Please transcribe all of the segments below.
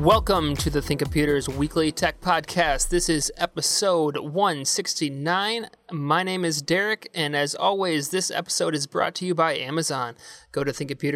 Welcome to the Think Computers Weekly Tech Podcast. This is episode 169. My name is Derek, and as always, this episode is brought to you by Amazon. Go to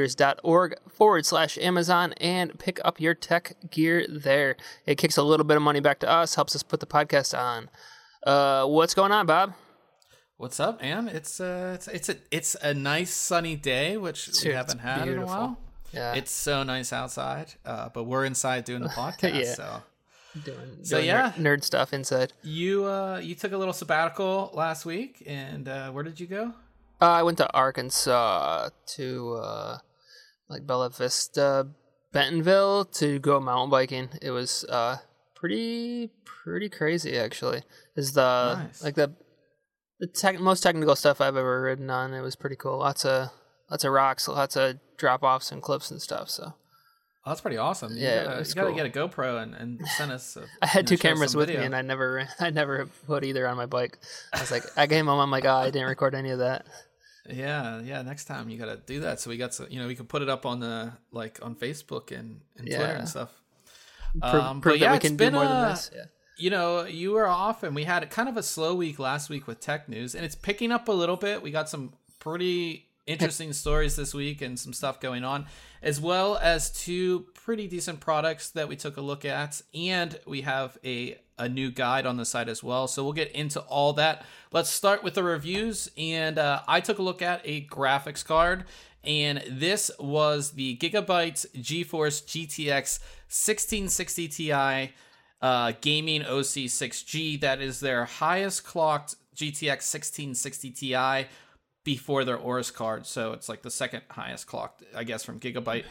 thinkcomputers.org/Amazon and pick up your tech gear there. It kicks a little bit of money back to us, helps us put the podcast on. What's going on, Bob? What's up, man? It's a nice sunny day, which we haven't had in a while. Yeah. It's so nice outside, but we're inside doing the podcast. Yeah. So Doing nerd stuff inside. You took a little sabbatical last week, and where did you go? I went to Arkansas to like Bella Vista, Bentonville to go mountain biking. It was pretty crazy actually. Is Nice. like the most technical stuff I've ever ridden on. It was pretty cool. Lots of rocks, lots of drop offs and cliffs and stuff. So that's pretty awesome. You gotta get a GoPro and send us. I had two cameras with me, and I never put either on my bike. I was like, I came home, I'm like, oh, I didn't record any of that. Yeah. Next time you gotta do that, so we got we can put it up on on Facebook and Twitter and stuff. Prove that we can do more than this. Yeah. You were off, and we had kind of a slow week last week with tech news, and it's picking up a little bit. We got some pretty interesting stories this week and some stuff going on, as well as two pretty decent products that we took a look at, and we have a new guide on the site as well. So we'll get into all that. Let's start with the reviews, and I took a look at a graphics card, and this was the Gigabyte GeForce GTX 1660 Ti Gaming OC6G. That is their highest clocked GTX 1660 Ti before their Aorus card, so it's like the second highest clocked, I guess, from Gigabyte.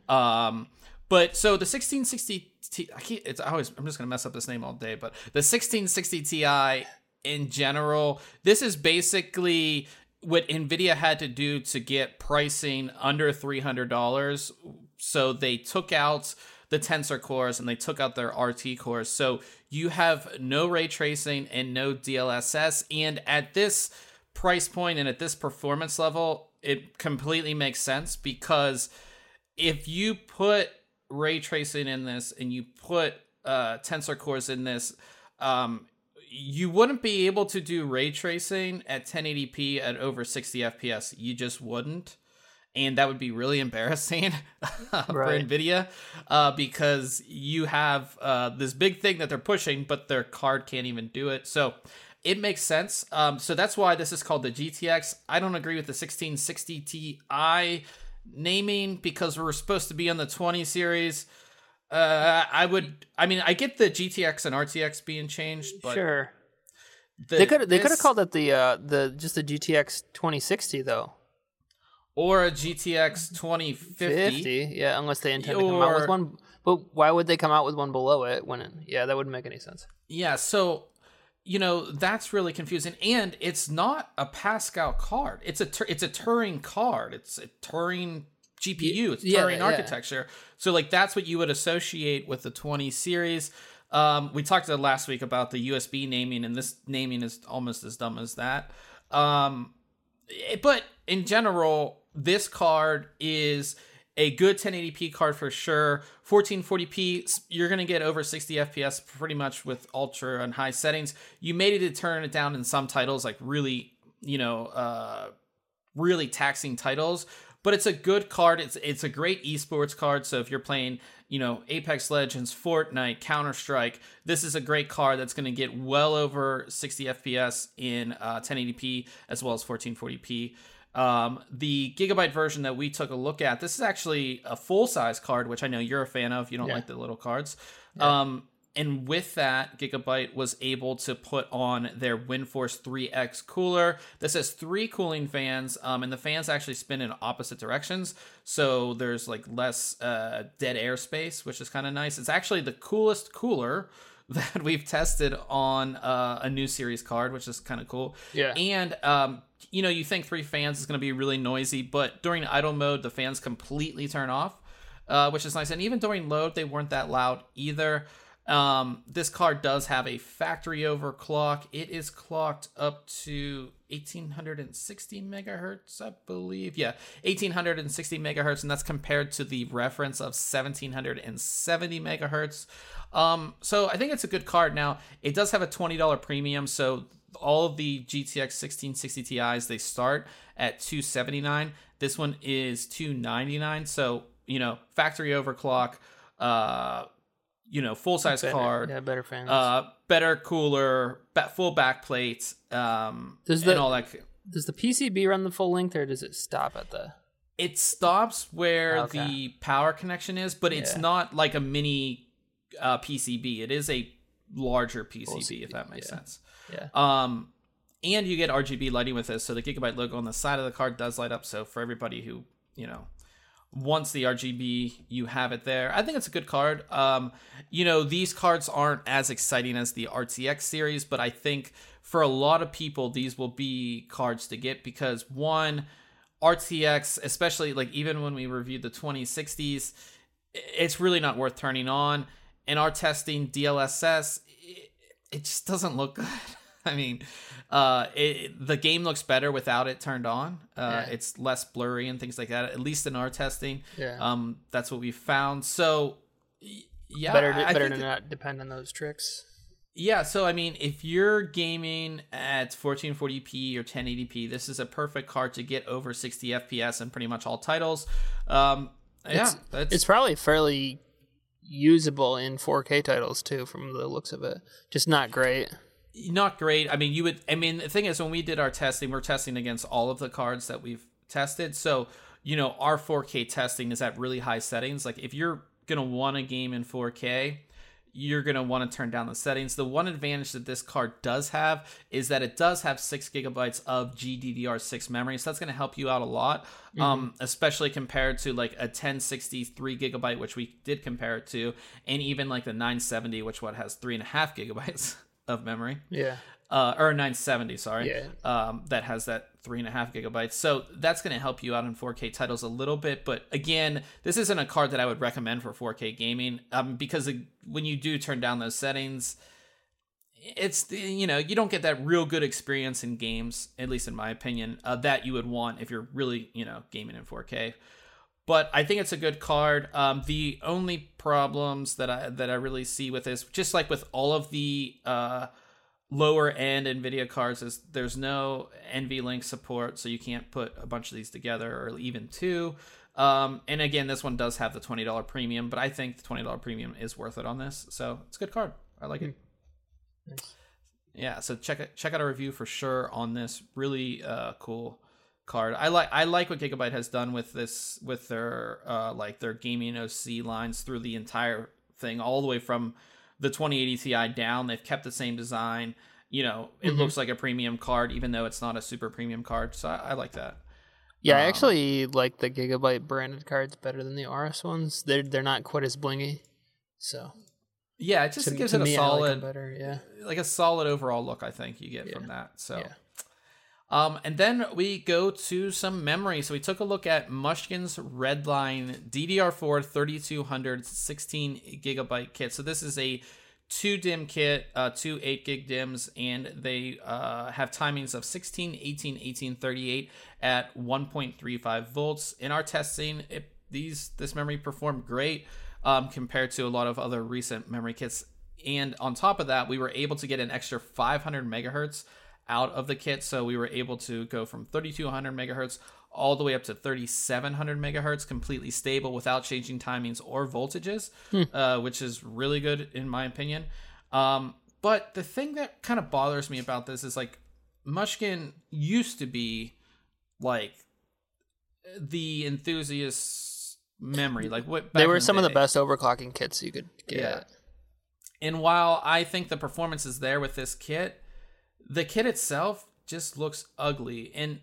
But so the 1660 Ti, I'm just gonna mess up this name all day, but the 1660 Ti in general, this is basically what NVIDIA had to do to get pricing under $300. So they took out the Tensor cores and they took out their RT cores. So you have no ray tracing and no DLSS, and at this price point and at this performance level, it completely makes sense, because if you put ray tracing in this and you put tensor cores in this, you wouldn't be able to do ray tracing at 1080p at over 60 FPS. You just wouldn't, and that would be really embarrassing for NVIDIA, because you have this big thing that they're pushing, but their card can't even do it. So it makes sense. So that's why this is called the GTX. I don't agree with the 1660 Ti naming, because we're supposed to be on the 20 series. I get the GTX and RTX being changed, but sure. They could have called it the GTX 2060 though, or a GTX 2050. Yeah, unless they intend to come out with one. But why would they come out with one below it that wouldn't make any sense. Yeah, so that's really confusing, and it's not a Pascal card. It's a Turing card. It's a Turing GPU. It's Turing architecture. So that's what you would associate with the 20 series. We talked last week about the USB naming, and this naming is almost as dumb as that. But in general, this card is a good 1080p card for sure. 1440p, you're going to get over 60 FPS pretty much with ultra and high settings. You may need to turn it down in some titles, like really, really taxing titles. But it's a good card. It's a great esports card. So if you're playing, Apex Legends, Fortnite, Counter-Strike, this is a great card that's going to get well over 60 FPS in 1080p as well as 1440p. The Gigabyte version that we took a look at, this is actually a full-size card, which I know you're a fan of. You don't like the little cards. Yeah. And with that, Gigabyte was able to put on their WindForce 3X cooler. This has 3 cooling fans, and the fans actually spin in opposite directions, so there's less dead air space, which is kind of nice. It's actually the coolest cooler that we've tested on a new series card, which is kind of cool. Yeah. And you think 3 fans is going to be really noisy, but during idle mode, the fans completely turn off, which is nice. And even during load, they weren't that loud either. This card does have a factory overclock. It is clocked up to 1860 megahertz, I believe. Yeah, 1860 megahertz, and that's compared to the reference of 1770 megahertz. So I think it's a good card. Now, it does have a $20 premium, so all of the GTX 1660 Ti's, they start at $279. This one is $299. So, factory overclock, full size card. Yeah, better fans. Better cooler, full backplate, and all that. Does the PCB run the full length, or does it stop at the? It stops where the power connection is, but it's not like a mini PCB. It is a larger PCB, if that makes sense. Yeah. And you get RGB lighting with this, so the Gigabyte logo on the side of the card does light up. So for everybody who wants the RGB, you have it there. I think it's a good card. These cards aren't as exciting as the RTX series, but I think for a lot of people, these will be cards to get because one, RTX, especially like even when we reviewed the 2060s, it's really not worth turning on. In our testing, DLSS, it just doesn't look good. I mean, the game looks better without it turned on. It's less blurry and things like that, at least in our testing. Yeah. That's what we found. So, yeah. Better to not depend on those tricks. Yeah, so I mean, if you're gaming at 1440p or 1080p, this is a perfect card to get over 60 FPS in pretty much all titles. It's probably fairly usable in 4K titles too, from the looks of it. Just not great. Not great. I mean, the thing is, when we did our testing, we're testing against all of the cards that we've tested. So, our 4K testing is at really high settings. Like, if you're going to want a game in 4K, you're going to want to turn down the settings. The one advantage that this card does have is that it does have 6 gigabytes of GDDR6 memory. So that's going to help you out a lot, especially compared to like a 1063 gigabyte, which we did compare it to, and even like the 970, which has 3.5 gigabytes of memory. Yeah. Or 970, sorry. Yeah. That has that 3.5 gigabytes. So that's going to help you out in 4K titles a little bit. But again, this isn't a card that I would recommend for 4K gaming because when you do turn down those settings, it's, you don't get that real good experience in games, at least in my opinion, that you would want if you're really, gaming in 4K. But I think it's a good card. The only problems that I really see with this, just like with all of the lower end NVIDIA cards, is there's no NVLink support, so you can't put a bunch of these together, or even two. And again, this one does have the $20 premium, but I think the $20 premium is worth it on this. So it's a good card. I like it. Nice. Yeah, so check out a review for sure on this really cool card. I like what Gigabyte has done with this, with their their gaming OC lines through the entire thing, all the way from the 2080 Ti down. They've kept the same design. It looks like a premium card, even though it's not a super premium card. So I like that. Yeah, I actually like the Gigabyte branded cards better than the RS ones. They're not quite as blingy. So yeah, it just gives it a solid, like a solid overall look, I think you get from that. So. Yeah. And then we go to some memory. So we took a look at Mushkin's Redline DDR4 3200 16 gigabyte kit. So this is a 2 DIMM kit, 2 8 gig DIMMs, and they have timings of 16, 18, 18, 38 at 1.35 volts. In our testing, this memory performed great compared to a lot of other recent memory kits. And on top of that, we were able to get an extra 500 megahertz out of the kit, so we were able to go from 3200 megahertz all the way up to 3700 megahertz completely stable without changing timings or voltages, which is really good in my opinion. But the thing that kind of bothers me about this is, like, Mushkin used to be like the enthusiast memory, like what they were some of the best overclocking kits you could get. Yeah. And while I think the performance is there with this kit, the kit itself just looks ugly. And,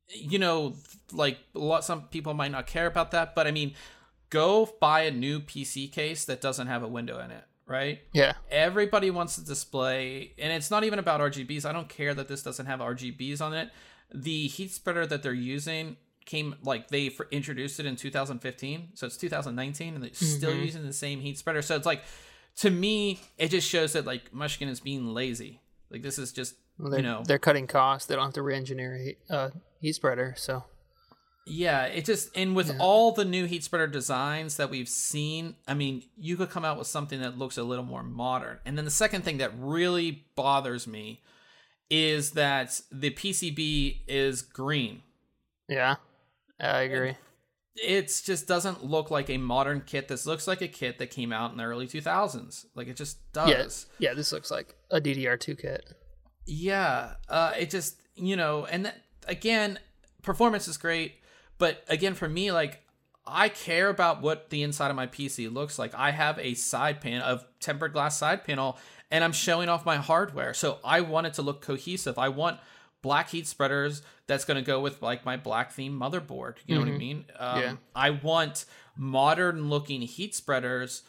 some people might not care about that, but I mean, go buy a new PC case that doesn't have a window in it, right? Yeah. Everybody wants to display, and it's not even about RGBs. I don't care that this doesn't have RGBs on it. The heat spreader that they're using they introduced it in 2015, so it's 2019, and they're still using the same heat spreader. So it's like, to me, it just shows that like Mushkin is being lazy. Like this is just, they're cutting costs. They don't have to re-engineer heat spreader. So yeah, it just, and with all the new heat spreader designs that we've seen, I mean, you could come out with something that looks a little more modern. And then the second thing that really bothers me is that the PCB is green. Yeah, I agree. It just doesn't look like a modern kit. This looks like a kit that came out in the early 2000s. Like it just does. Yeah, this looks like a DDR2 kit. Yeah, it just, and again, performance is great. But again, for me, like, I care about what the inside of my PC looks like. I have a side panel of tempered glass side panel, and I'm showing off my hardware. So I want it to look cohesive. I want black heat spreaders that's going to go with like my black theme motherboard. You know what I mean? I want modern looking heat spreaders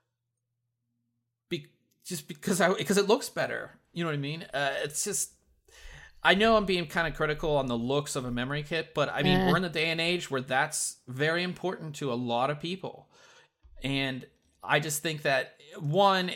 just because it looks better. You know what I mean? It's just, I know I'm being kind of critical on the looks of a memory kit, but I mean, we're in the day and age where that's very important to a lot of people. And I just think that, one,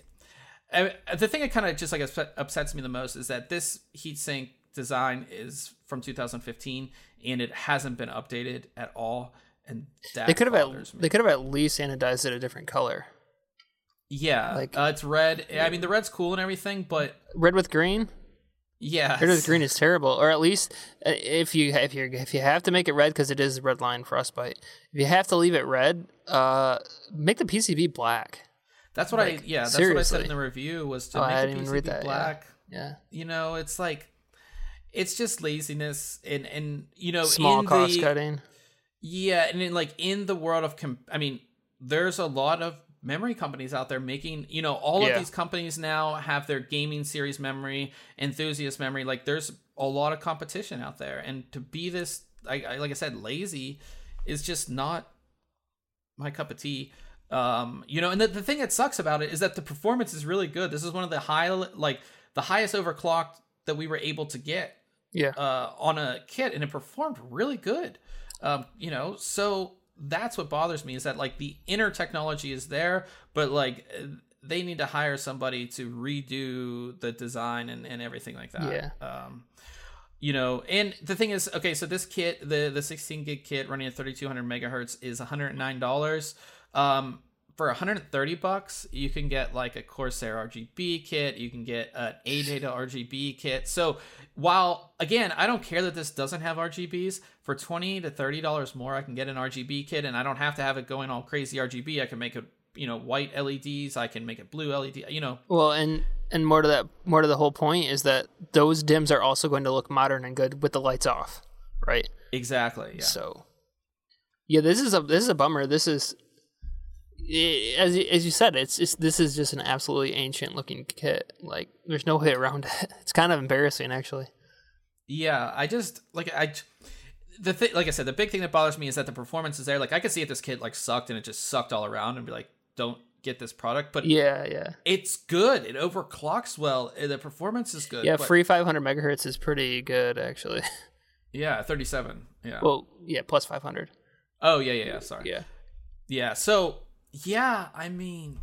the thing that kind of just like upsets me the most is that this heatsink design is from 2015 and it hasn't been updated at all. And that they could have at least anodized it a different color. Yeah, like it's red. I mean, the red's cool and everything, but red with green. Yeah, red with green is terrible. Or at least if you have to make it red because it is red line frostbite. If you have to leave it red, make the PCB black. That's what that's what I said in the review was to make the PCB black. Yeah. It's like it's just laziness and small cost cutting. Yeah, and in the world of there's a lot of memory companies out there making, all of these companies now have their gaming series memory, enthusiast memory. Like there's a lot of competition out there, and to be this, like I said, lazy is just not my cup of tea. And the thing that sucks about it is that the performance is really good. This is one of the highest overclocked that we were able to get on a kit, and it performed really good. So that's what bothers me is that like the inner technology is there, but like they need to hire somebody to redo the design and everything like that. And the thing is, okay, so this kit, the 16 gig kit running at 3200 megahertz is $109. For $130, you can get like a Corsair RGB kit. You can get an ADATA RGB kit. So while, again, I don't care that this doesn't have RGBs, for $20 to $30 more, I can get an RGB kit, and I don't have to have it going all crazy RGB. I can make it, white LEDs. I can make it blue LED. Well, and more to the whole point is that those DIMMs are also going to look modern and good with the lights off, right? Exactly. Yeah. So, yeah, this is a bummer. This is. As you said, this is just an absolutely ancient looking kit. Like there's no way around it. It's kind of embarrassing, actually. Yeah, the thing, like I said, the big thing that bothers me is that the performance is there. Like I could see if this kit like sucked and it just sucked all around and be like, don't get this product. But it's good. It overclocks well. The performance is good. Yeah, free 500 megahertz is pretty good, actually. Yeah, 37. Yeah. Well, yeah, plus 500. Oh yeah. Sorry. Yeah. Yeah. So. Yeah, I mean,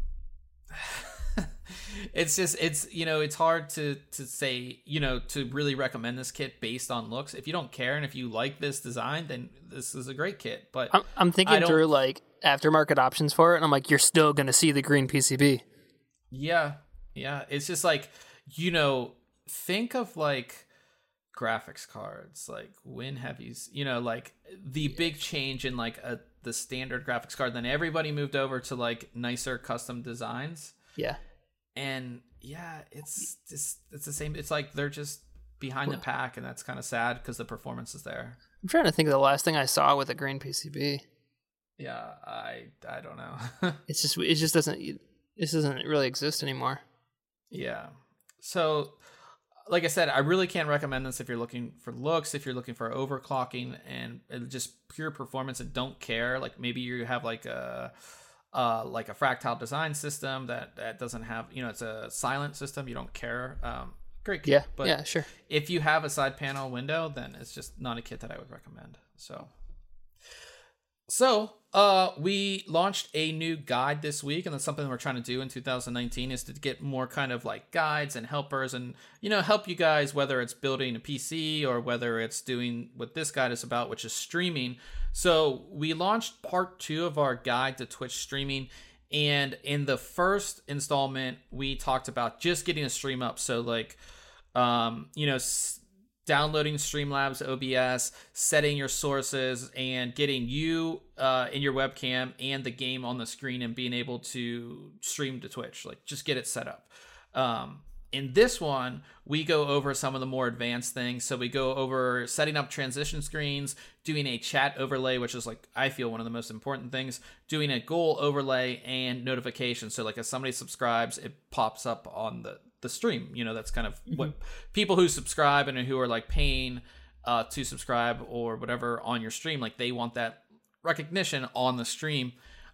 it's hard to say, to really recommend this kit based on looks. If you don't care and if you like this design, then this is a great kit. But I'm thinking through like aftermarket options for it, and I'm like, you're still gonna see the green PCB. Yeah. It's just like, think of like graphics cards. Like when have you, like the big change in like the standard graphics card, then everybody moved over to like nicer custom designs. Yeah. And it's the same. It's like they're just behind the pack, and that's kind of sad because the performance is there. I'm trying to think of the last thing I saw with a green PCB. Yeah, I don't know. It just doesn't really exist anymore. Yeah. So like I said, I really can't recommend this if you're looking for looks, if you're looking for overclocking and just pure performance and don't care. Like maybe you have like a fractal design system that doesn't have, it's a silent system. You don't care. Great kit. Yeah, sure. If you have a side panel window, then it's just not a kit that I would recommend. So So, we launched a new guide this week, and that's something we're trying to do in 2019 is to get more kind of like guides and helpers and, help you guys, whether it's building a PC or whether it's doing what this guide is about, which is streaming. So we launched part 2 of our guide to Twitch streaming. And in the first installment, we talked about just getting a stream up. So like, downloading Streamlabs OBS, setting your sources, and getting you in your webcam and the game on the screen and being able to stream to Twitch. Like, just get it set up. In this one, we go over some of the more advanced things. So we go over setting up transition screens, doing a chat overlay, which is like, I feel one of the most important things, doing a goal overlay and notifications. So like if somebody subscribes, it pops up on the stream. That's kind of what people who subscribe and who are like paying to subscribe or whatever on your stream, like they want that recognition on the stream.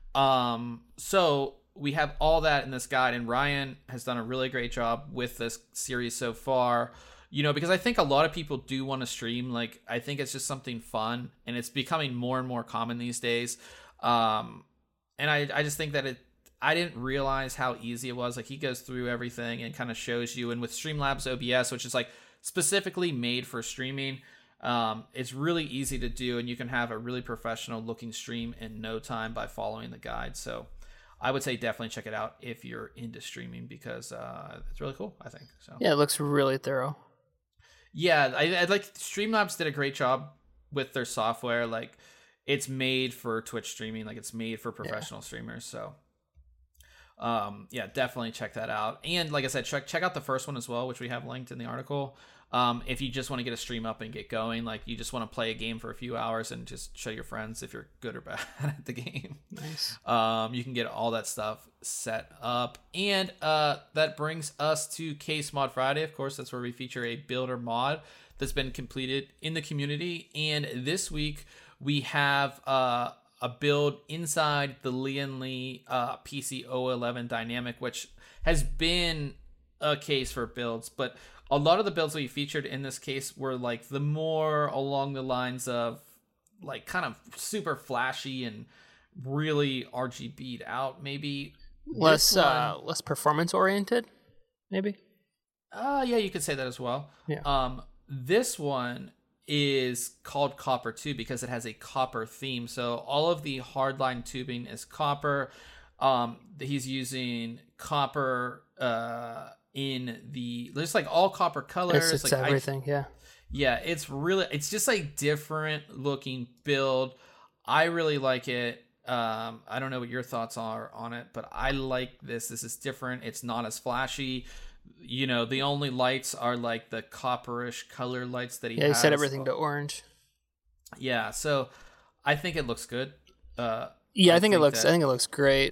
So we have all that in this guide, and Ryan has done a really great job with this series so far, because I think a lot of people do want to stream. Like, I think it's just something fun, and it's becoming more and more common these days. And I just think that I didn't realize how easy it was. Like, he goes through everything and kind of shows you, and with Streamlabs OBS, which is like specifically made for streaming, it's really easy to do, and you can have a really professional looking stream in no time by following the guide. So I would say definitely check it out if you're into streaming, because it's really cool, I think. So Yeah, it looks really thorough. Yeah, I like Streamlabs did a great job with their software. Like, it's made for Twitch streaming, like it's made for professional streamers. So yeah, definitely check that out. And like I said, check out the first one as well, which we have linked in the article. If you just want to get a stream up and get going, like you just want to play a game for a few hours and just show your friends if you're good or bad at the game. Nice. You can get all that stuff set up. And that brings us to Case Mod Friday. Of course, that's where we feature a builder mod that's been completed in the community. And this week we have a build inside the Lian Li PC 011 Dynamic, which has been a case for builds, but a lot of the builds we featured in this case were like the more along the lines of like kind of super flashy and really RGB'd out, maybe less performance oriented, maybe. Yeah, you could say that as well. Yeah. This one is called Copper 2 because it has a copper theme. So all of the hardline tubing is copper. He's using copper in the just like all copper colors. It's like everything. Yeah, it's just a different looking build. I really like it. I don't know what your thoughts are on it, but I like this. This is different. It's not as flashy. The only lights are like the copperish color lights that he has. Yeah, he set everything to orange. Yeah, so I think it looks good. I think it looks great.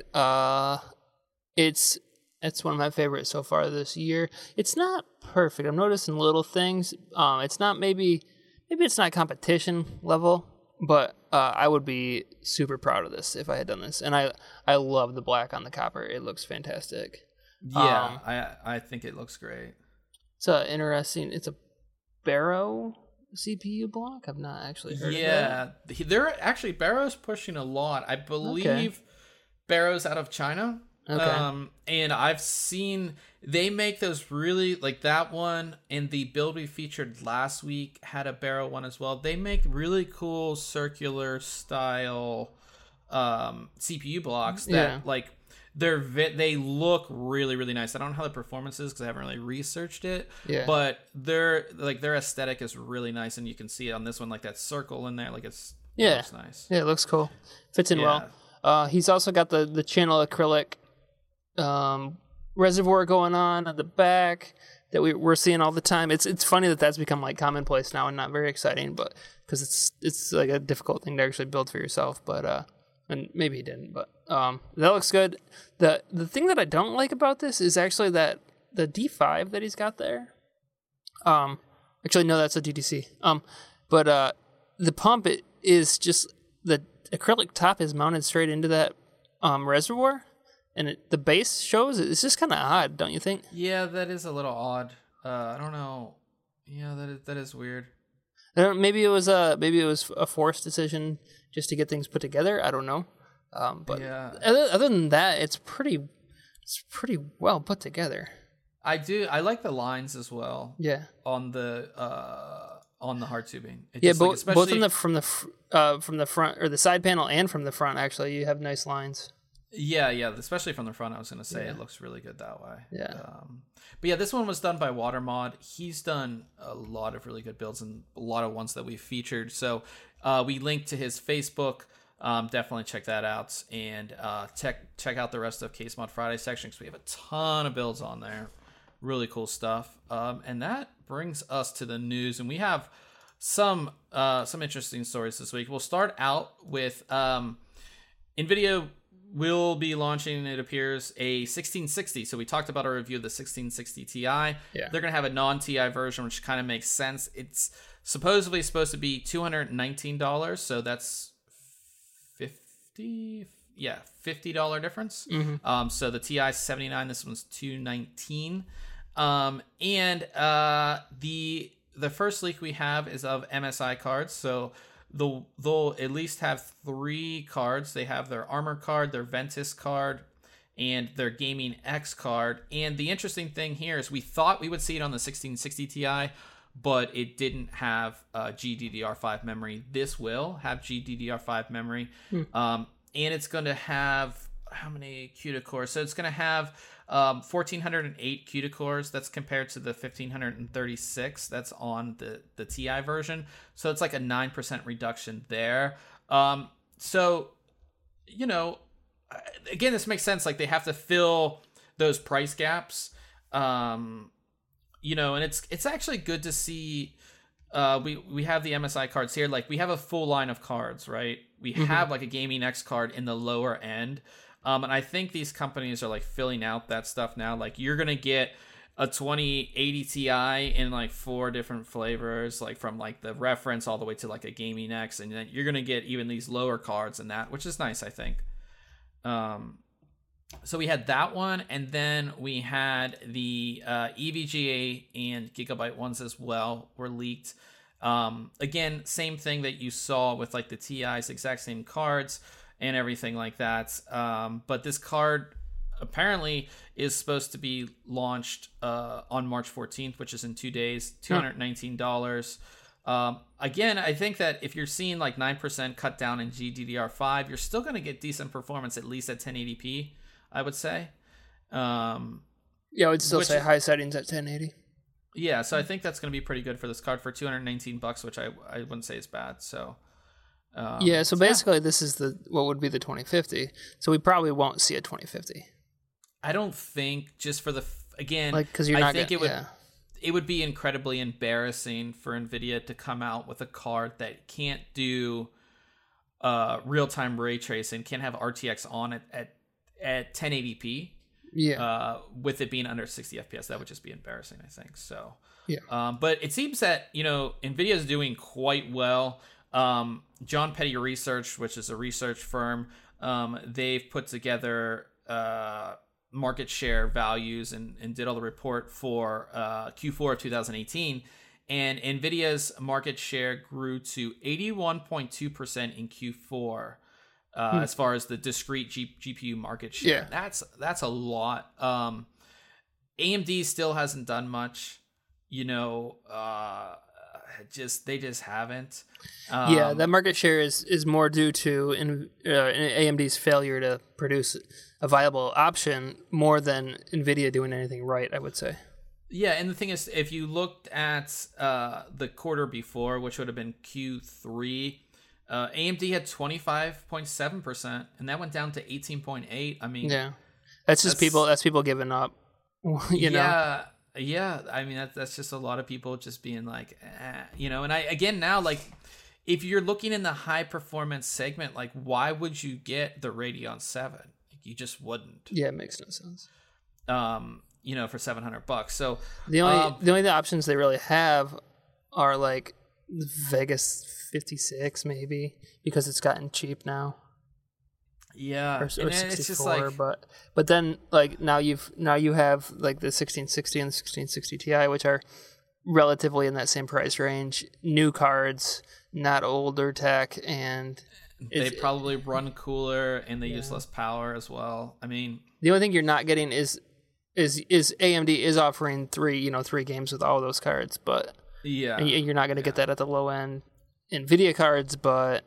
It's one of my favorites so far this year. It's not perfect. I'm noticing little things. It's not maybe it's not competition level, but I would be super proud of this if I had done this. And I love the black on the copper. It looks fantastic. Yeah, I think it looks great. It's interesting. It's a Barrow CPU block. I've not actually heard of that. Yeah, they're actually Barrow's pushing a lot. I believe Barrow's out of China. Okay. And I've seen they make those really like that one, and the build we featured last week had a Barrow one as well. They make really cool circular style CPU blocks that like they look really, really nice. I don't know how the performance is because I haven't really researched it. Yeah. But their aesthetic is really nice, and you can see it on this one, like that circle in there, like it looks nice. Yeah, it looks cool. Fits in well. He's also got the channel acrylic reservoir going on at the back that we're seeing all the time. It's funny that's become like commonplace now and not very exciting, but because it's like a difficult thing to actually build for yourself. But and maybe he didn't, but that looks good. The thing that I don't like about this is actually that the D5 that he's got there. Actually no, that's a DTC. But the pump is just the acrylic top is mounted straight into that reservoir. And the base shows it's just kind of odd, don't you think? Yeah, that is a little odd. I don't know. Yeah, that is weird. Maybe it was a forced decision. just to get things put together. I don't know. But Yeah. other than that, it's pretty well put together. I like the lines as well. Yeah. On the hard tubing. Both from the front or the side panel and from the front. Actually, you have nice lines. Yeah, especially from the front. I was gonna say it looks really good that way. Yeah. But yeah, this one was done by Watermod. He's done a lot of really good builds and a lot of ones that we've featured. So we linked to his Facebook. Definitely check that out, and check out the rest of Case Mod Friday section because we have a ton of builds on there. Really cool stuff. And that brings us to the news, and we have some interesting stories this week. We'll start out with NVIDIA will be launching, it appears, a 1660. So we talked about our review of the 1660 Ti. Yeah. They're going to have a non-Ti version, which kind of makes sense. It's supposedly supposed to be $219, so that's $50 difference. Mm-hmm. So the Ti is $79, this one's $219. And the first leak we have is of MSI cards. So they'll at least have 3 cards. They have their Armor card, their Ventus card, and their Gaming X card. And the interesting thing here is we thought we would see it on the 1660 Ti, but it didn't have GDDR5 memory. This will have GDDR5 memory. And it's going to have how many CUDA cores? So it's going to have 1408 CUDA cores. That's compared to the 1536 that's on the Ti version. So it's like a 9% reduction there. So, you know, again, this makes sense. Like they have to fill those price gaps. You know, and it's actually good to see. We have the MSI cards here. Like we have a full line of cards, right? We have like a Gaming X card in the lower end. And I think these companies are like filling out that stuff now. Like you're going to get a 2080 Ti in like 4 different flavors, like from like the reference all the way to like a Gaming X. And then you're going to get even these lower cards and that, which is nice, I think. So we had that one. And then we had the EVGA and Gigabyte ones as well were leaked. Again, same thing that you saw with like the Ti's, exact same cards and everything like that. But this card apparently is supposed to be launched on March 14th, which is in 2 days, $219. Again, I think that if you're seeing like 9% cut down in GDDR5, you're still going to get decent performance, at least at 1080p, I would say. Yeah, I would still say high settings at 1080. Yeah, so I think that's going to be pretty good for this card for $219, which I wouldn't say is bad. So so basically this is what would be the 2050. So we probably won't see a 2050. I don't think, just for again, like because you're not. I think it would be incredibly embarrassing for NVIDIA to come out with a card that can't do real-time ray tracing, can't have RTX on it at 1080p. Yeah. With it being under 60 FPS, that would just be embarrassing, I think. So, yeah. But it seems that, NVIDIA is doing quite well. John Petty Research, which is a research firm, they've put together market share values and did all the report for Q4 of 2018. And NVIDIA's market share grew to 81.2% in Q4. As far as the discrete GPU market share, that's a lot. AMD still hasn't done much, they just haven't. That market share is more due to AMD's failure to produce a viable option more than NVIDIA doing anything right, I would say. Yeah, and the thing is, if you looked at the quarter before, which would have been Q3, AMD had 25.7%, and that went down to 18.8%. I mean, that's people. That's people giving up. Yeah. I mean, that's just a lot of people just being like, And now, like, if you're looking in the high performance segment, like, why would you get the Radeon 7? Like, you just wouldn't. Yeah, it makes no sense. For $700. So the only options they really have are like Vegas 56 maybe, because it's gotten cheap now. Yeah, or 64, it's just like, but then like now you have like the 1660 and the 1660 Ti, which are relatively in that same price range. New cards, not older tech, and they probably run cooler and they use less power as well. I mean, the only thing you're not getting is AMD is offering three games with all those cards, but and you're not going to get that at the low end NVIDIA cards, but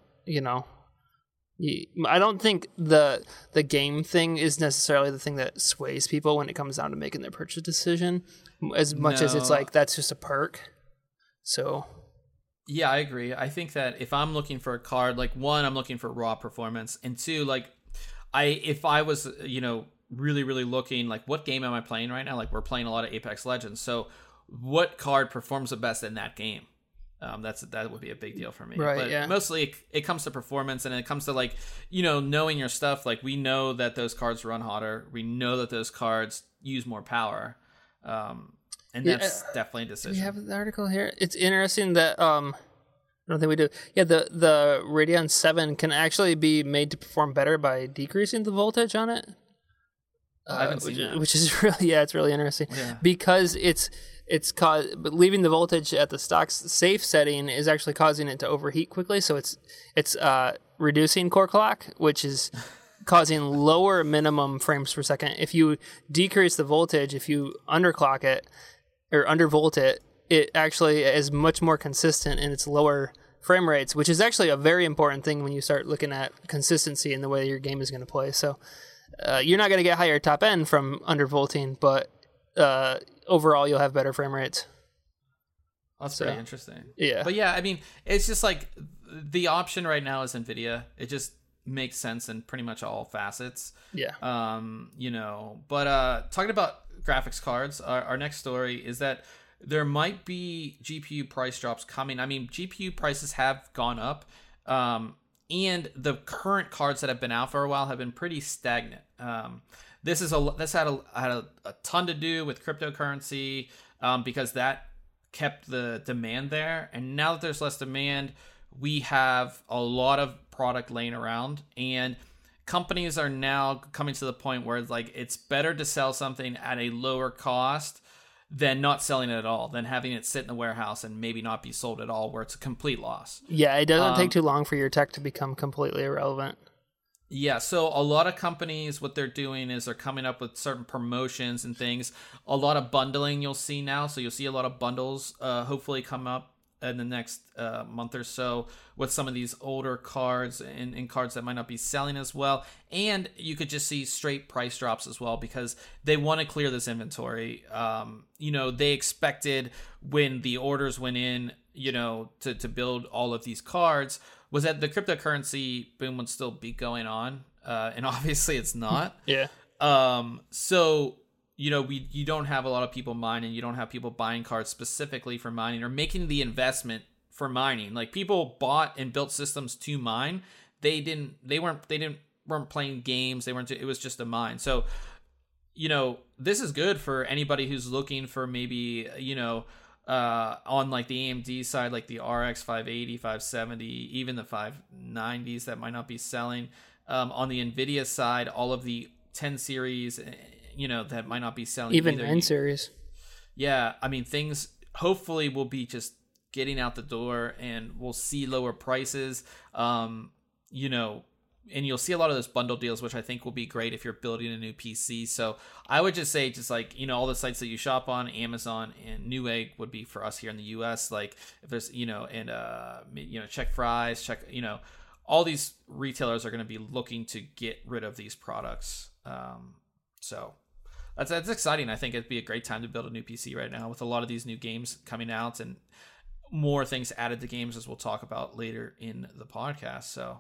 I don't think the game thing is necessarily the thing that sways people when it comes down to making their purchase decision, as much as it's like that's just a perk. So yeah, I agree. I think that if I'm looking for a card, like, one, I'm looking for raw performance, and two, like, if I was really, really looking, like, what game am I playing right now? Like, we're playing a lot of Apex Legends, so what card performs the best in that game? That would be a big deal for me. Right, but mostly it comes to performance, and it comes to, like, knowing your stuff. Like, we know that those cards run hotter. We know that those cards use more power. And that's definitely a decision. We have the article here. It's interesting that I don't think we do. Yeah, the Radeon 7 can actually be made to perform better by decreasing the voltage on it. I haven't seen that. Which is really it's really interesting because it's but leaving the voltage at the stock safe setting is actually causing it to overheat quickly. So it's reducing core clock, which is causing lower minimum frames per second. If you decrease the voltage, if you underclock it or undervolt it, it actually is much more consistent in its lower frame rates, which is actually a very important thing when you start looking at consistency in the way your game is going to play. So you're not going to get higher top end from undervolting, but overall you'll have better frame rates. That's pretty interesting. Yeah. But yeah, I mean, it's just like the option right now is NVIDIA. It just makes sense in pretty much all facets. Yeah. But talking about graphics cards, our next story is that there might be GPU price drops coming. I mean, GPU prices have gone up, and the current cards that have been out for a while have been pretty stagnant. This had a ton to do with cryptocurrency, because that kept the demand there. And now that there's less demand, we have a lot of product laying around, and companies are now coming to the point where it's better to sell something at a lower cost than not selling it at all, than having it sit in the warehouse and maybe not be sold at all, where it's a complete loss. Yeah, it doesn't take too long for your tech to become completely irrelevant. Yeah, so a lot of companies, what they're doing is they're coming up with certain promotions and things. A lot of bundling you'll see now. So you'll see a lot of bundles hopefully come up in the next month or so with some of these older cards and cards that might not be selling as well. And you could just see straight price drops as well, because they want to clear this inventory. They expected when the orders went in, to build all of these cards, was that the cryptocurrency boom would still be going on. And obviously it's not. Yeah. So you don't have a lot of people mining. You don't have people buying cards specifically for mining or making the investment for mining. Like, people bought and built systems to mine. They weren't playing games. It was just a mine. So, this is good for anybody who's looking for maybe, on like the AMD side, like the RX 580, 570, even the 590s that might not be selling. On the NVIDIA side, all of the 10 series, that might not be selling. Even either. 9 series. Yeah, I mean, things hopefully will be just getting out the door, and we'll see lower prices. And you'll see a lot of those bundle deals, which I think will be great if you're building a new PC. So I would just say, all the sites that you shop on, Amazon and Newegg would be for us here in the US. Like, if there's, Check Fries, all these retailers are going to be looking to get rid of these products. So that's exciting. I think it'd be a great time to build a new PC right now with a lot of these new games coming out and more things added to games, as we'll talk about later in the podcast. So,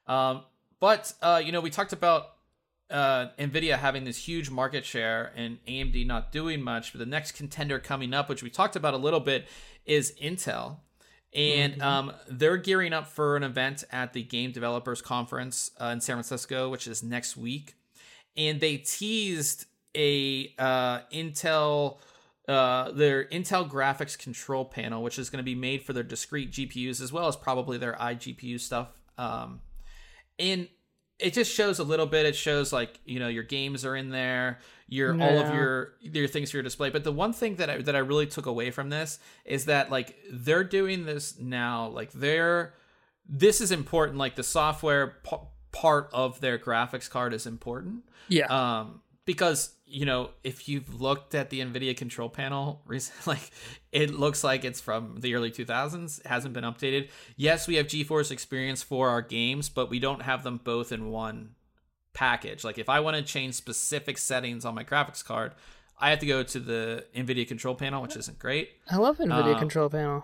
we talked about NVIDIA having this huge market share and AMD not doing much. But the next contender coming up, which we talked about a little bit, is Intel. And they're gearing up for an event at the Game Developers Conference in San Francisco, which is next week. And they teased their Intel graphics control panel, which is going to be made for their discrete GPUs as well as probably their iGPU stuff. And it just shows a little bit. It shows like, your games are in there, all of your things for your display. But the one thing that I really took away from this is that like they're doing this now, like this is important. Like the software part of their graphics card is important. Yeah. Because if you've looked at the NVIDIA control panel recently, like it looks like it's from the early 2000s. It hasn't been updated. Yes, we have GeForce Experience for our games, but we don't have them both in one package. Like if I want to change specific settings on my graphics card, I have to go to the NVIDIA control panel, which isn't great. I love NVIDIA control panel.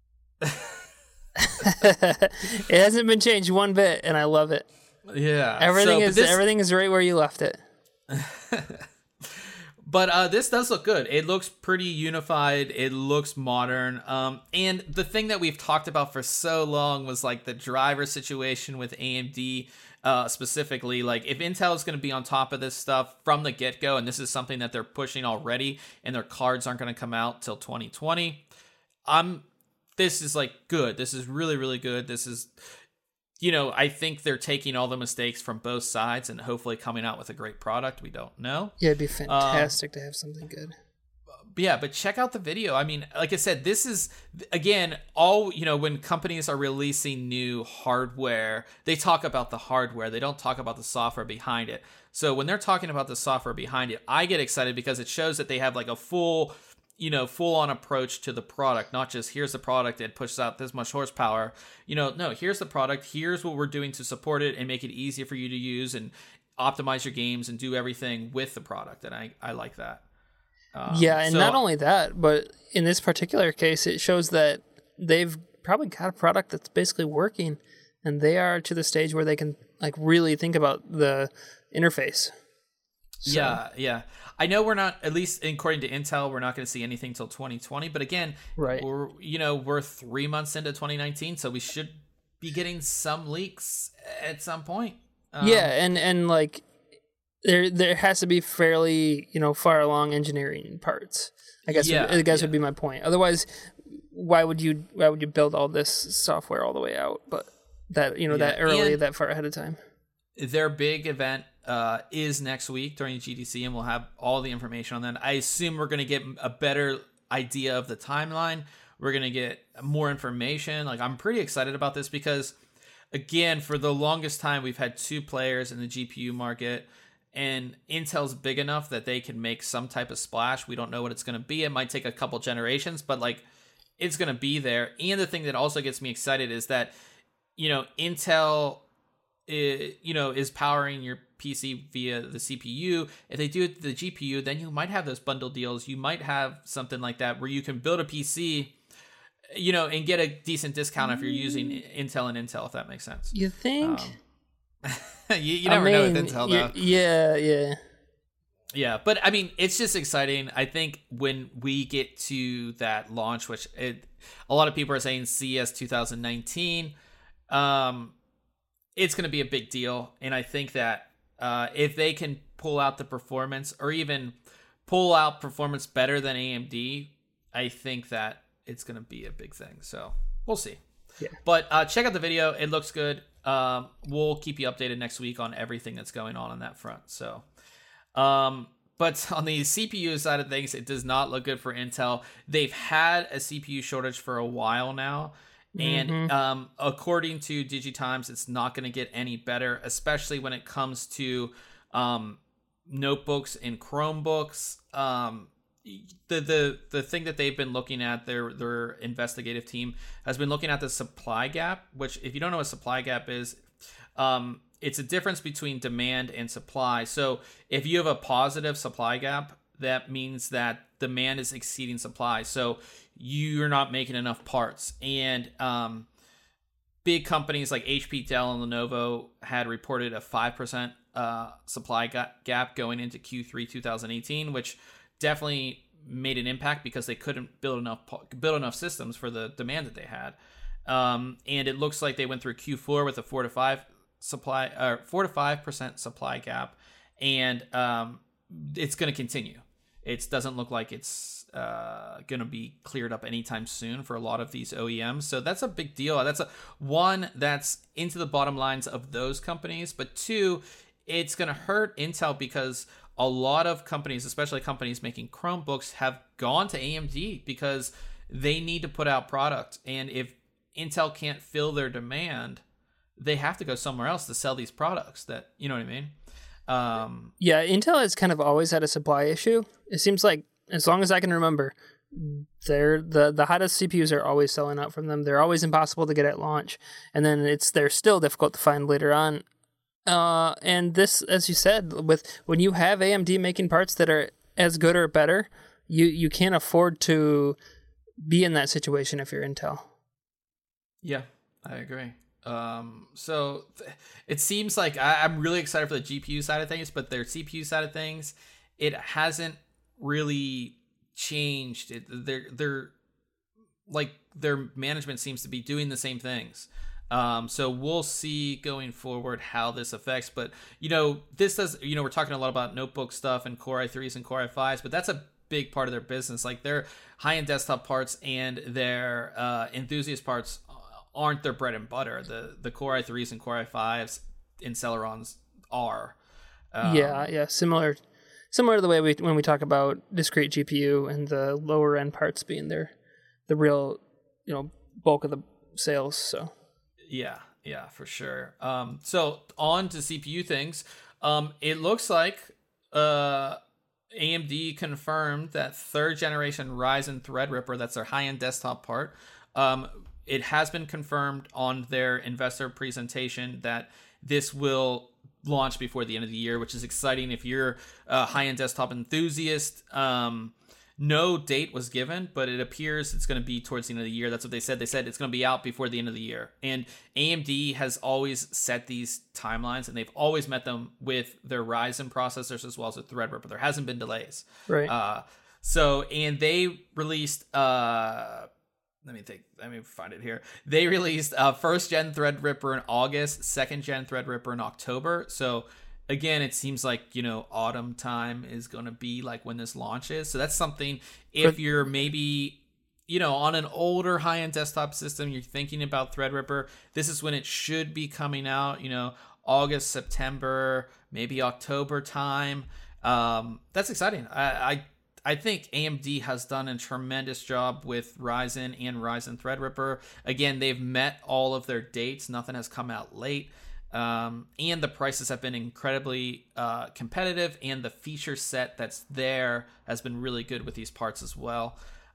It hasn't been changed one bit, and I love it. Yeah. Everything is right where you left it. But this does look good. It looks pretty unified. It looks modern. And the thing that we've talked about for so long was like the driver situation with AMD specifically. Like if Intel is going to be on top of this stuff from the get-go, and this is something that they're pushing already, and their cards aren't going to come out till 2020. This is like good. This is really, really good. This is... I think they're taking all the mistakes from both sides and hopefully coming out with a great product. We don't know. Yeah, it'd be fantastic to have something good. But check out the video. I mean, like I said, this is, again, all, when companies are releasing new hardware, they talk about the hardware. They don't talk about the software behind it. So when they're talking about the software behind it, I get excited because it shows that they have like a full on approach to the product, not just here's the product that pushes out this much horsepower. No, here's the product. Here's what we're doing to support it and make it easier for you to use and optimize your games and do everything with the product. And I like that. Not only that, but in this particular case, it shows that they've probably got a product that's basically working, and they are to the stage where they can like really think about the interface. So. Yeah. I know we're not, at least according to Intel, we're not going to see anything till 2020. But again, right. We're 3 months into 2019, so we should be getting some leaks at some point. And like there has to be fairly far along engineering parts. I guess would be my point. Otherwise, why would you build all this software all the way out? But that that early, that far ahead of time. Their big event is next week during GDC, and we'll have all the information on that. I assume we're going to get a better idea of the timeline. We're going to get more information. Like, I'm pretty excited about this because, again, for the longest time, we've had two players in the GPU market, and Intel's big enough that they can make some type of splash. We don't know what it's going to be. It might take a couple generations, but like, it's going to be there. And the thing that also gets me excited is that, Intel is powering your PC via the CPU. If they do it to the GPU, then you might have those bundle deals. You might have something like that where you can build a PC, and get a decent discount if you're using Intel and Intel, if that makes sense. You think? You never know with Intel, though. Yeah, but I mean, it's just exciting. I think when we get to that launch, which a lot of people are saying CES 2019, it's going to be a big deal. And I think that if they can pull out the performance or even pull out performance better than AMD, I think that it's going to be a big thing. So we'll see. Yeah. But check out the video. It looks good. We'll keep you updated next week on everything that's going on that front. So, but on the CPU side of things, it does not look good for Intel. They've had a CPU shortage for a while now. And according to DigiTimes, it's not going to get any better, especially when it comes to notebooks and Chromebooks. The thing that they've been looking at, their investigative team has been looking at the supply gap, which, if you don't know what supply gap is, it's a difference between demand and supply. So if you have a positive supply gap, that means that demand is exceeding supply. So you're not making enough parts. And big companies like HP, Dell, and Lenovo had reported a 5% supply gap going into Q3 2018, which definitely made an impact because they couldn't build enough systems for the demand that they had. And it looks like they went through Q4 with a 4 to 5% supply gap, and it's going to continue. it doesn't look like it's going to be cleared up anytime soon for a lot of these OEMs. So that's a big deal. One, that's into the bottom lines of those companies, but two, it's going to hurt Intel because a lot of companies, especially companies making Chromebooks, have gone to AMD because they need to put out product. And if Intel can't fill their demand, they have to go somewhere else to sell these products that, you know what I mean? Yeah, Intel has kind of always had a supply issue. It seems like, as long as I can remember, the hottest CPUs are always selling out from them. They're always impossible to get at launch, and then they're still difficult to find later on. And this, as you said, when you have AMD making parts that are as good or better, you can't afford to be in that situation if you're Intel. Yeah, I agree. It seems like I'm really excited for the GPU side of things, but their CPU side of things, it hasn't really changed. They're like, their management seems to be doing the same things. So we'll see going forward how this affects, but this does, we're talking a lot about notebook stuff and Core i3s and Core i5s, but that's a big part of their business. Like, their high-end desktop parts and their enthusiast parts aren't their bread and butter. The Core i3s and Core i5s in Celerons are. Yeah, similar to the way when we talk about discrete GPU and the lower end parts being the real bulk of the sales. So yeah, for sure. So on to CPU things. It looks like AMD confirmed that 3rd generation Ryzen Threadripper, that's their high end desktop part. It has been confirmed on their investor presentation that this will launch before the end of the year, which is exciting if you're a high-end desktop enthusiast. No date was given, but it appears it's going to be towards the end of the year. That's what they said. They said it's going to be out before the end of the year. And AMD has always set these timelines, and they've always met them with their Ryzen processors as well as the Threadripper. There hasn't been delays. Right. And they released... Let me find it here. They released 1st gen Threadripper in August, 2nd gen Threadripper in October. So again, it seems like, autumn time is going to be like when this launches. So that's something, if you're maybe, on an older high-end desktop system, you're thinking about Threadripper, this is when it should be coming out, August, September, maybe October time. That's exciting. I think AMD has done a tremendous job with Ryzen and Ryzen Threadripper. Again, they've met all of their dates. Nothing has come out late. And the prices have been incredibly competitive, and the feature set that's there has been really good with these parts as well.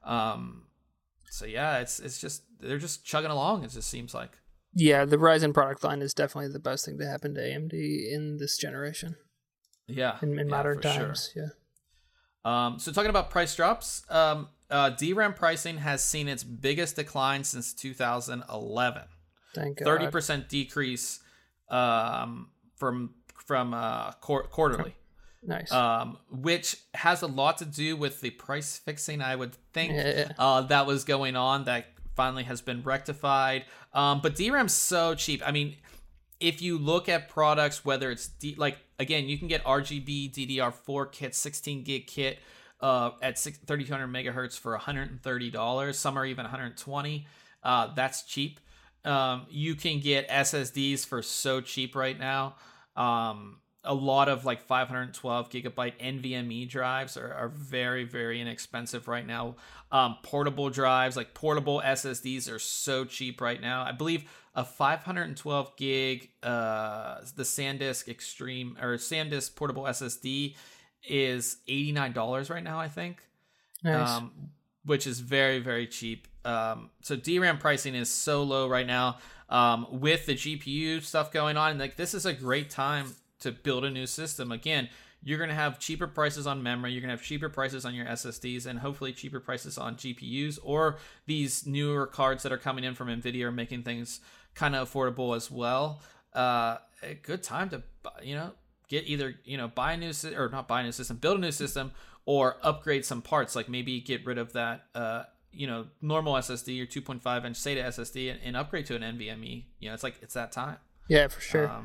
It's just, they're just chugging along, it just seems like. Yeah, the Ryzen product line is definitely the best thing to happen to AMD in this generation. Yeah. In modern times, sure. Yeah. So talking about price drops, DRAM pricing has seen its biggest decline since 2011. Thank God. 30% decrease from quarterly. Nice. Which has a lot to do with the price fixing, I would think, that was going on, that finally has been rectified. But DRAM's so cheap. I mean, if you look at products, whether it's again, you can get RGB DDR4 kit, 16 gig kit at 3200 megahertz for $130. Some are even $120. That's cheap. You can get SSDs for so cheap right now. A lot of 512 gigabyte NVMe drives are very, very inexpensive right now. Portable drives, like portable SSDs, are so cheap right now. I believe a 512 gig, the SanDisk Extreme or SanDisk portable SSD is $89 right now, I think. Nice. Which is very, very cheap. So DRAM pricing is so low right now. With the GPU stuff going on, this is a great time to build a new system. Again, you're going to have cheaper prices on memory, you're going to have cheaper prices on your SSDs, and hopefully cheaper prices on GPUs, or these newer cards that are coming in from NVIDIA are making things kind of affordable as well. A good time to, get either, buy a new system, or not buy a new system, build a new system, or upgrade some parts, like maybe get rid of that, normal SSD or 2.5 inch SATA SSD and upgrade to an NVMe. It's that time. Yeah, for sure.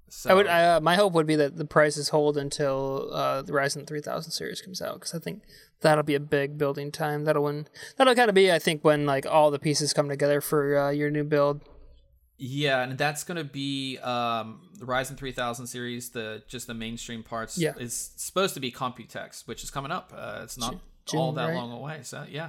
So I would. My hope would be that the prices hold until the Ryzen 3000 series comes out, because I think that'll be a big building time. That'll kind of be, I think, when like all the pieces come together for your new build. Yeah, and that's going to be the Ryzen 3000 series. The mainstream parts is supposed to be Computex, which is coming up. It's not June, all that right? long away. So yeah.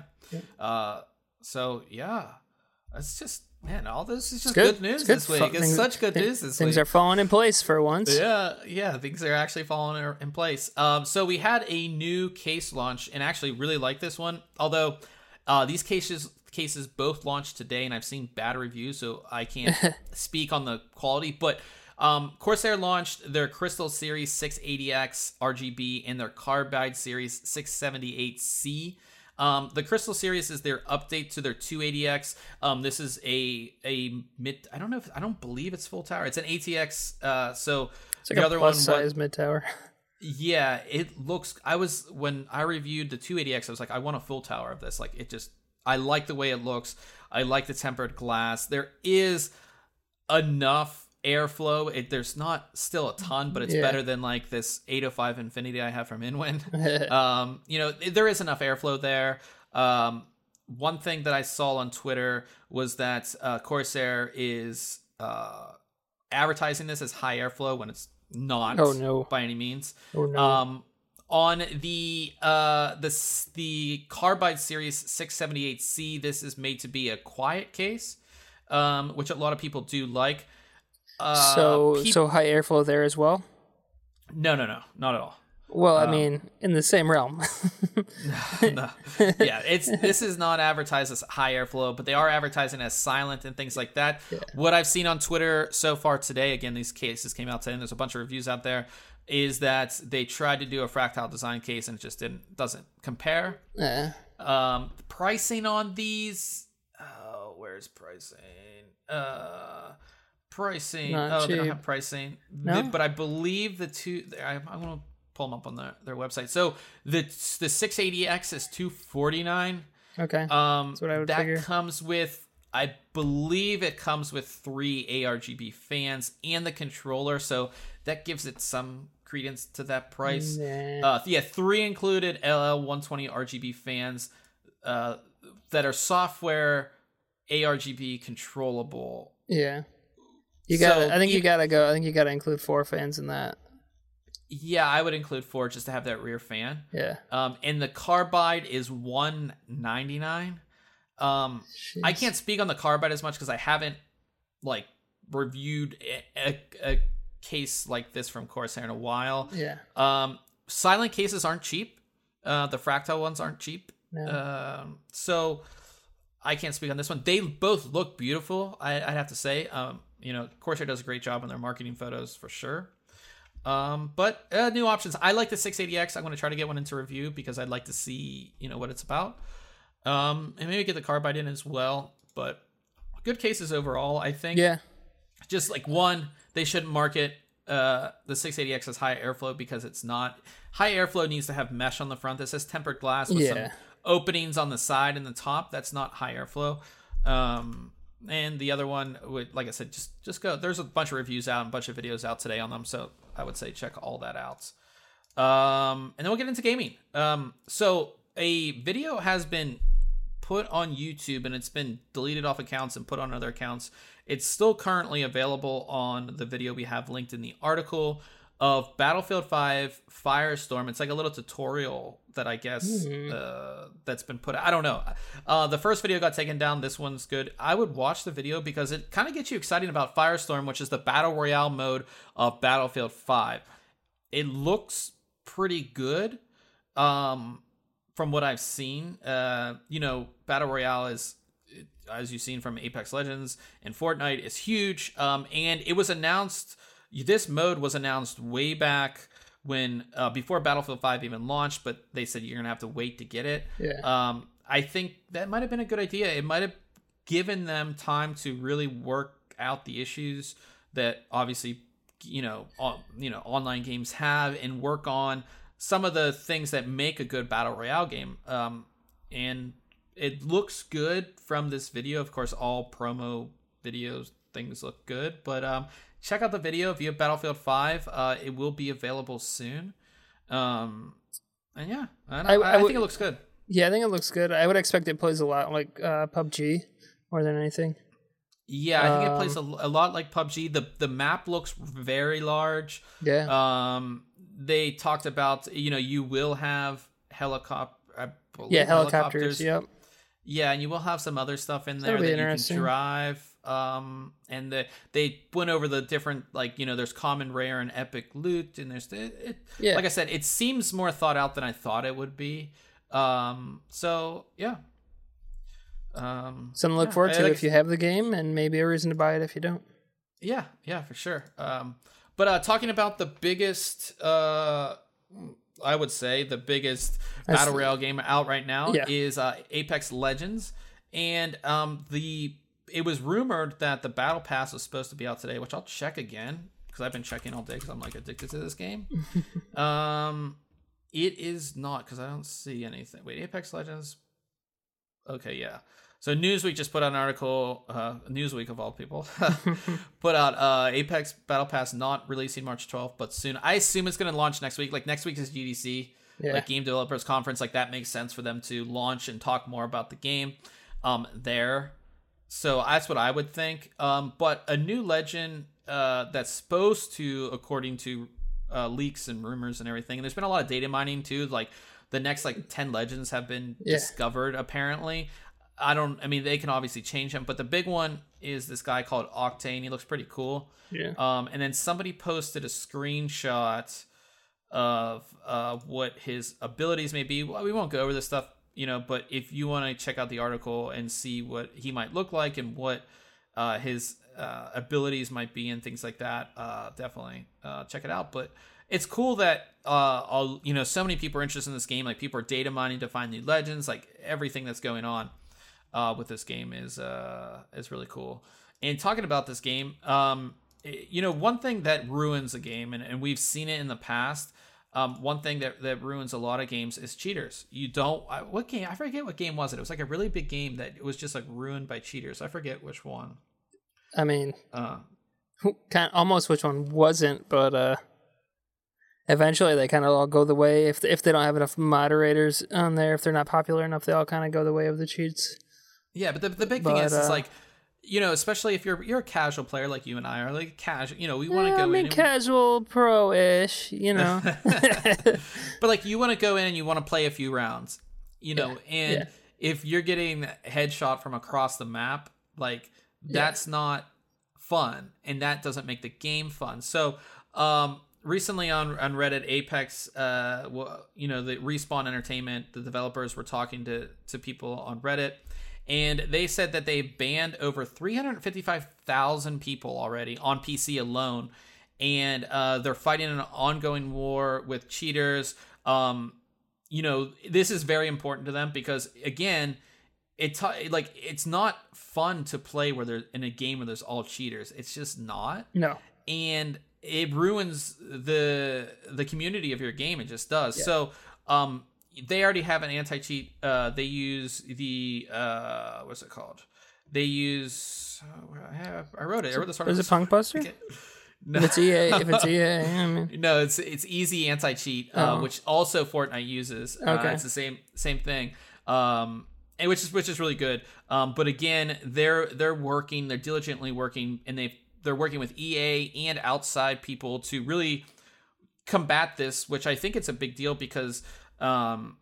It's just, man, all this is just good news this week. It's such good news this week. Things are falling in place for once. Yeah, things are actually falling in place. So we had a new case launch, and actually really like this one. Although these cases both launched today, and I've seen bad reviews, so I can't speak on the quality. But Corsair launched their Crystal Series 680X RGB and their Carbide Series 678C. The Crystal Series is their update to their 280X. This is a mid. I don't believe it's full tower. It's an ATX. So it's like the other plus size mid tower. Yeah, it looks. When I reviewed the 280X, I was like, I want a full tower of this. Like, I like the way it looks. I like the tempered glass. There is enough airflow. There's not still a ton, but it's better than like this 805 Infinity I have from Inwind. There is enough airflow there. One thing that I saw on Twitter was that Corsair is advertising this as high airflow when it's not. Oh no! By any means. Oh no! On the Carbide Series 678C, this is made to be a quiet case, which a lot of people do like. So high airflow there as well? No, not at all. Well, I mean, in the same realm. No. Yeah, this is not advertised as high airflow, but they are advertising as silent and things like that. Yeah. What I've seen on Twitter so far today, again, these cases came out today, and there's a bunch of reviews out there, is that they tried to do a fractal design case and it just doesn't compare. Pricing on these, where's pricing? Pricing. They don't have pricing. No? But I believe the two. I'm going to pull them up on their website. So the 680X is $249. Okay. That's what I would figure. That comes with, I believe it comes with 3 ARGB fans and the controller, so that gives it some credence to that price. Nah. 3 included LL120 RGB fans that are software ARGB controllable. Yeah. You gotta include 4 fans in that. Yeah, I would include 4 just to have that rear fan. Yeah. And the Carbide is $199. I can't speak on the Carbide as much because I haven't like reviewed a case like this from Corsair in a while. Yeah. Silent cases aren't cheap. The Fractal ones aren't cheap. No. So I can't speak on this one. They both look beautiful, I'd have to say. Corsair does a great job on their marketing photos for sure. But new options. I like the 680X. I'm going to try to get one into review because I'd like to see, what it's about. And maybe get the Carbide in as well. But good cases overall, I think. Yeah. Just like one, they shouldn't market the 680X as high airflow because it's not. High airflow needs to have mesh on the front. This says tempered glass with some openings on the side and the top. That's not high airflow. And the other one would, like I said, just go. There's a bunch of reviews out and a bunch of videos out today on them, so I would say check all that out. And then we'll get into gaming. So a video has been put on YouTube and it's been deleted off accounts and put on other accounts. It's still currently available on the video we have linked in the article of Battlefield 5 Firestorm. It's like a little tutorial that I guess that's been put out. I don't know. The first video got taken down. This one's good. I would watch the video because it kind of gets you excited about Firestorm, which is the Battle Royale mode of Battlefield 5. It looks pretty good from what I've seen. Battle Royale is, as you've seen from Apex Legends and Fortnite, is huge. And it was announced... This mode was announced way back when before Battlefield 5 even launched, but they said you're gonna have to wait to get it. Yeah. I think that might have been a good idea. It might have given them time to really work out the issues that obviously online games have and work on some of the things that make a good Battle Royale game. And it looks good from this video. Of course, all promo videos things look good. But check out the video if you have Battlefield 5. It will be available soon. And yeah, I think it looks good. Yeah, I think it looks good. I would expect it plays a lot like PUBG more than anything. Yeah, I think it plays a lot like PUBG. The map looks very large. Yeah. They talked about, you will have helicopters. Yep. Yeah, and you will have some other stuff in there that you can drive. And they went over the different, there's common, rare, and epic loot, and there's like I said, it seems more thought out than I thought it would be. So yeah. Something to look forward to if you have the game, and maybe a reason to buy it if you don't. Yeah, for sure. But talking about the biggest, I would say the biggest Battle Royale game out right now is Apex Legends. And it was rumored that the Battle Pass was supposed to be out today, which I'll check again because I've been checking all day because I'm addicted to this game. It is not, because I don't see anything. Wait, Apex Legends. Okay, yeah. So Newsweek just put out an article, Newsweek of all people, put out Apex Battle Pass not releasing March 12th, but soon. I assume it's going to launch next week. Next week is GDC, Game Developers Conference. That makes sense for them to launch and talk more about the game there. So that's what I would think. But a new legend that's supposed to, according to leaks and rumors and everything, and there's been a lot of data mining too, the next 10 legends have been discovered apparently. They can obviously change them, but the big one is this guy called Octane. He looks pretty cool. Yeah. And then somebody posted a screenshot of what his abilities may be. Well, we won't go over this stuff, but if you want to check out the article and see what he might look like and what his abilities might be and things like that, definitely check it out. But it's cool that so many people are interested in this game. People are data mining to find new legends. Everything that's going on with this game is really cool. And talking about this game, one thing that ruins a game, and we've seen it in the past. One thing that ruins a lot of games is cheaters. What game? I forget what game was it. It was a really big game that was just ruined by cheaters. I forget which one. Almost which one wasn't, but eventually they kind of all go the way. If they don't have enough moderators on there, if they're not popular enough, they all kind of go the way of the cheats. Yeah, but the big thing is especially if you're a casual player like you and I are, casual, we want to go in. Casual pro-ish, But you want to go in and you want to play a few rounds, and if you're getting headshot from across the map, that's not fun, and that doesn't make the game fun. So, recently on Reddit, Apex, the Respawn Entertainment, the developers were talking to people on Reddit, and they said that they banned over 355,000 people already on PC alone, and they're fighting an ongoing war with cheaters. This is very important to them because, again, it's not fun to play where they're in a game where there's all cheaters. It's just not. No. And it ruins the community of your game. It just does. Yeah. So they already have an anti-cheat. They use the what's it called? They use I wrote it. I wrote this. Is it Punkbuster? No. If it's EA, no, it's Easy Anti-Cheat, which also Fortnite uses. Okay. It's the same thing. And which is really good. But again, they're diligently working, and they're working with EA and outside people to really combat this, which I think it's a big deal because, again,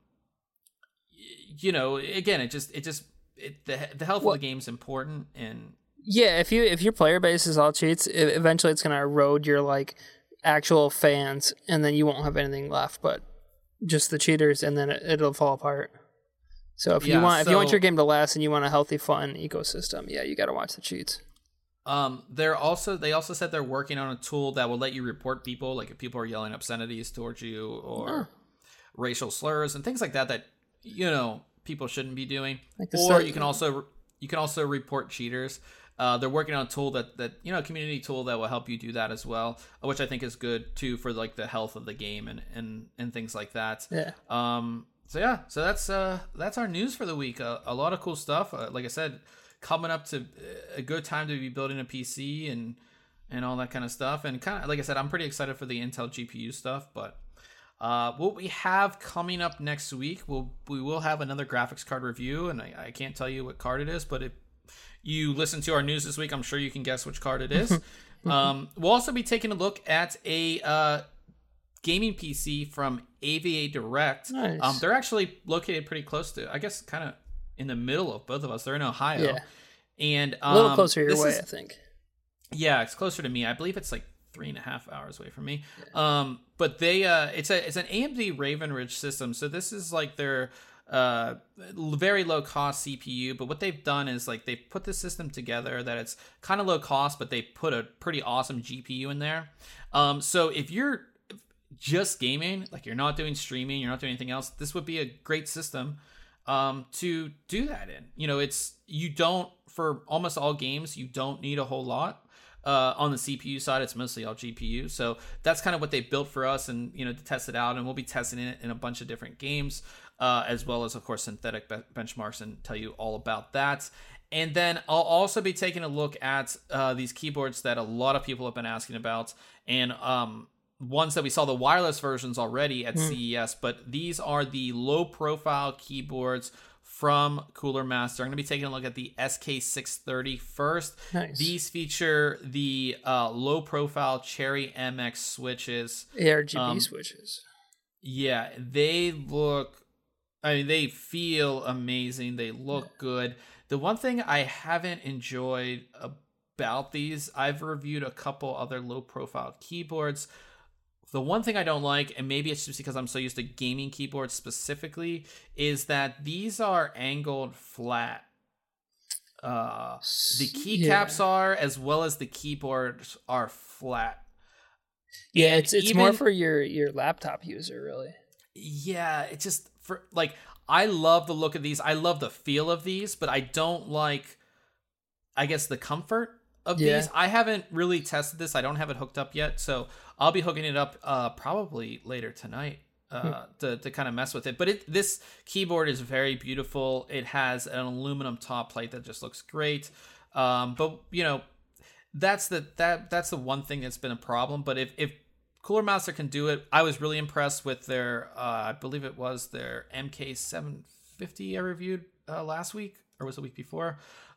the health of the game is important. And yeah, if your player base is all cheats, eventually it's going to erode your actual fans, and then you won't have anything left but just the cheaters, and then it'll fall apart. So if you want your game to last and you want a healthy, fun ecosystem, you got to watch the cheats. They also said they're working on a tool that will let you report people, if people are yelling obscenities towards you or racial slurs and things like that people shouldn't be doing. You can also report cheaters. They're working on a tool that a community tool that will help you do that as well, which I think is good too for the health of the game and things like that. Yeah. So that's our news for the week. A lot of cool stuff. Like I said, coming up to a good time to be building a PC and all that kind of stuff. And kind of like I said, I'm pretty excited for the Intel GPU stuff. But what we have coming up next week, we will have another graphics card review, and I can't tell you what card it is, but if you listen to our news this week, I'm sure you can guess which card it is. We'll also be taking a look at a gaming PC from AVA Direct. Nice. They're actually located pretty close to, I guess, kind of in the middle of both of us. They're in Ohio. Yeah. And A little closer your way, I think. Yeah, it's closer to me. I believe it's like 3.5 hours away from me. But they it's an AMD Raven Ridge system. So this is like their very low cost CPU, but what they've done is like they've put the system together that it's kind of low cost, but they put a pretty awesome GPU in there. So if you're just gaming, like you're not doing streaming, you're not doing anything else, this would be a great system to do that in. You know, you don't, for almost all games, you don't need a whole lot. On the CPU side, it's mostly all GPU. So that's kind of what they built for us, and to test it out. And we'll be testing it in a bunch of different games, as well as, of course, synthetic benchmarks, and tell you all about that. And then I'll also be taking a look at these keyboards that a lot of people have been asking about, and ones that we saw the wireless versions already at CES. But these are the low-profile keyboards from Cooler Master. I'm going to be taking a look at the SK630 first. Nice. These feature the low-profile Cherry MX switches. ARGB switches. Yeah, they feel amazing. They look good. The one thing I haven't enjoyed about these, I've reviewed a couple other low-profile keyboards. The one thing I don't like, and maybe it's just because I'm so used to gaming keyboards specifically, is that these are angled flat. The keycaps are, as well as the keyboards are flat. Yeah, it's more for your laptop user, really. Yeah, it's just for like, I love the look of these. I love the feel of these, but I don't like, I guess, the comfort of these. I haven't really tested this. I don't have it hooked up yet, so I'll be hooking it up probably later tonight to kind of mess with it. But this keyboard is very beautiful. It has an aluminum top plate that just looks great. But that's the one thing that's been a problem. But if Cooler Master can do it, I was really impressed with their I believe it was their MK750 I reviewed last week, or was it the week before.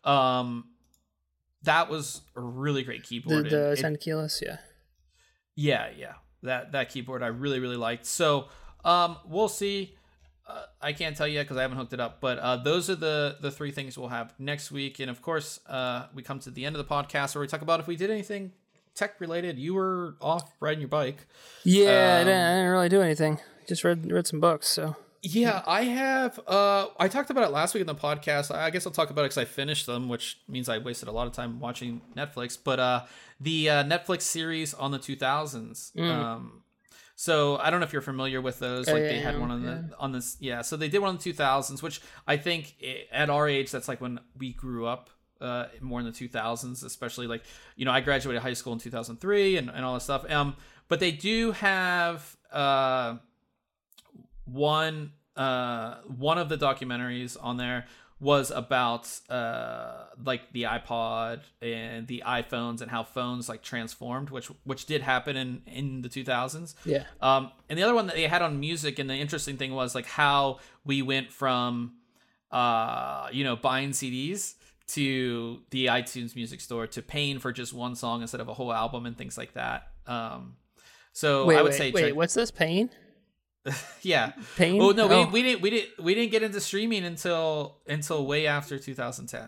That was a really great keyboard. The 10 keyless, yeah. That keyboard I really, really liked. So we'll see. I can't tell you yet because I haven't hooked it up. But those are the three things we'll have next week. And of course, we come to the end of the podcast where we talk about if we did anything tech related. You were off riding your bike. Yeah, I didn't really do anything. Just read some books. So. Yeah, I have. I talked about it last week in the podcast. I guess I'll talk about it because I finished them, which means I wasted a lot of time watching Netflix. But the Netflix series on the 2000s. So I don't know if you're familiar with those. They had one on this. Yeah, so they did one in the 2000s, which I think at our age, that's like when we grew up. More in the 2000s, especially like I graduated high school in 2003 and all this stuff. But they do have one of the documentaries on there was about like the iPod and the iPhones and how phones like transformed, which did happen in the 2000s. Yeah. And the other one that they had on music, and the interesting thing was like how we went from buying CDs to the iTunes Music Store to paying for just one song instead of a whole album and things like that. So I would say, what's this, paying? Yeah. Pain? Oh no, we didn't get into streaming until way after 2010.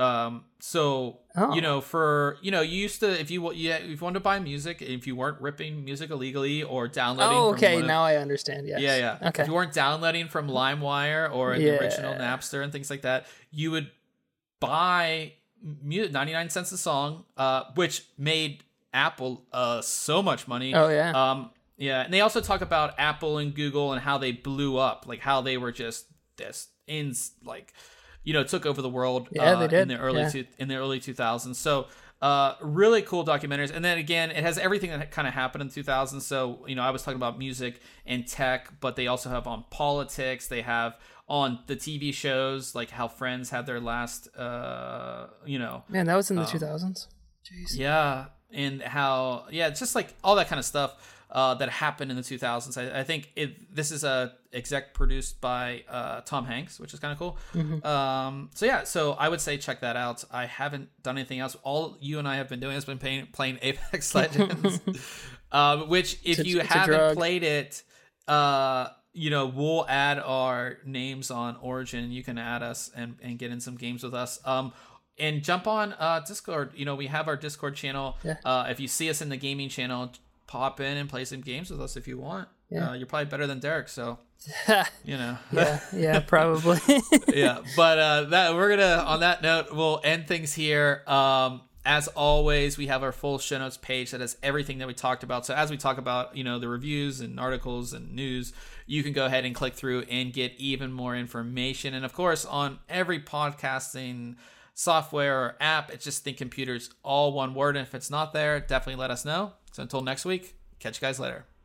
You used to, if you wanted to buy music, if you weren't ripping music illegally or downloading. Oh, okay, now I understand. Yes. Yeah. Okay. If you weren't downloading from LimeWire or the original Napster and things like that, you would buy 99 cents a song, which made Apple so much money. Oh yeah. Yeah, and they also talk about Apple and Google and how they blew up, like how they were just took over the world. Yeah, they did. In the early 2000s. So Really cool documentaries. And then again, it has everything that kind of happened in the 2000s. So, you know, I was talking about music and tech, but they also have on politics. They have on the TV shows, like how Friends had their last, you know. Man, that was in the 2000s. Jeez. Yeah. And how, it's just like all that kind of stuff that happened in the 2000s. I think this is exec produced by Tom Hanks, which is kind of cool. So I would say check that out. I haven't done anything else. All you and I have been doing has been playing Apex Legends, which if you haven't played it, you know, we'll add our names on Origin. You can add us and get in some games with us. And jump on Discord. You know, we have our Discord channel. Yeah. If you see us in the gaming channel, pop in and play some games with us if you want. Yeah. You're probably better than Derek, so you know. yeah, probably. Yeah, but that we're gonna. On that note, we'll end things here. As always, we have our full show notes page that has everything that we talked about. So as we talk about, you know, the reviews and articles and news, you can go ahead and click through and get even more information. And of course, on every podcasting software or app, it's just Think Computers, all one word. And if it's not there, definitely let us know. So until next week, catch you guys later.